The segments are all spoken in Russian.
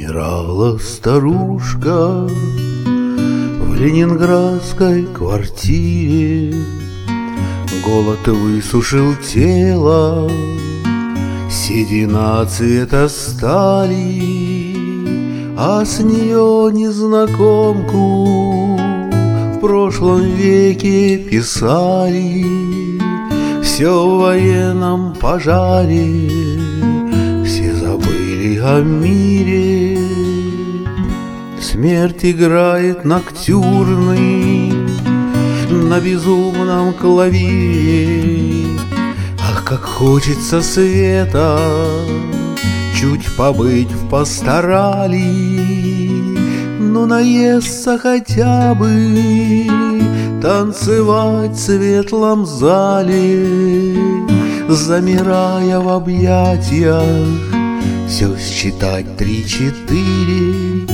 Умирала старушка в ленинградской квартире. Голод высушил тело, седина цвета стали, а с нее незнакомку в прошлом веке писали. Все в военном пожаре, все забыли о мире. Смерть играет ноктюрный на безумном клавире. Ах, как хочется света, чуть побыть в пасторали, но наесться хотя бы, танцевать в светлом зале, замирая в объятиях, все считать 3-4.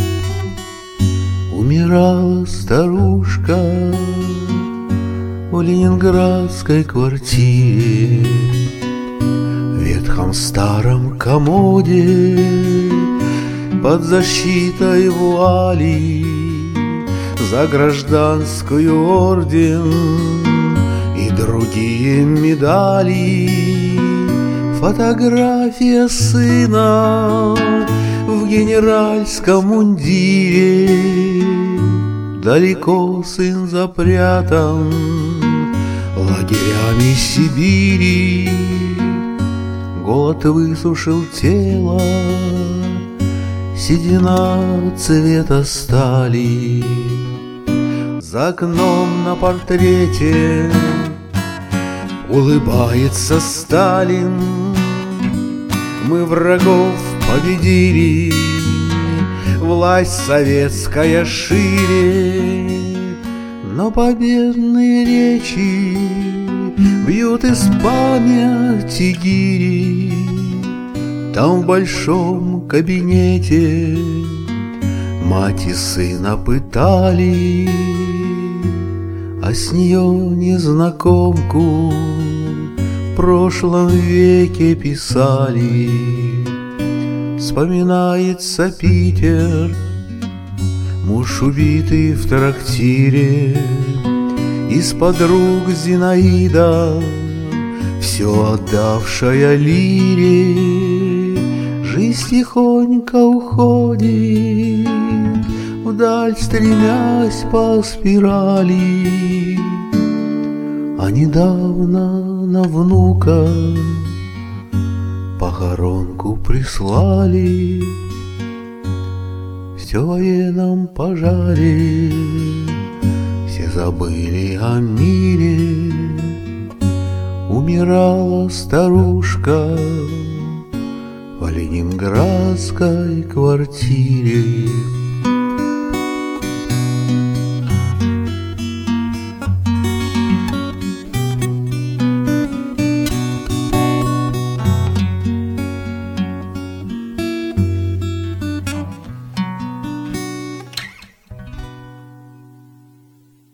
Умирала старушка в ленинградской квартире, в ветхом старом комоде под защитой вуали, за гражданскую орден и другие медали. Фотография сына в генеральском мундире, далеко сын запрятан лагерями Сибири. Голод высушил тело, седина цвета стали. За окном на портрете улыбается Сталин. Мы врагов победили, власть советская шире, но победные речи бьют из памяти гири. Там в большом кабинете мать и сына пытали, а с нее незнакомку в прошлом веке писали. Вспоминается Питер, муж убитый в трактире, из подруг Зинаида, все отдавшая лире. Жизнь тихонько уходит вдаль, стремясь по спирали, а недавно на внука похоронку прислали. Все в военном пожаре, все забыли о мире. Умирала старушка в ленинградской квартире.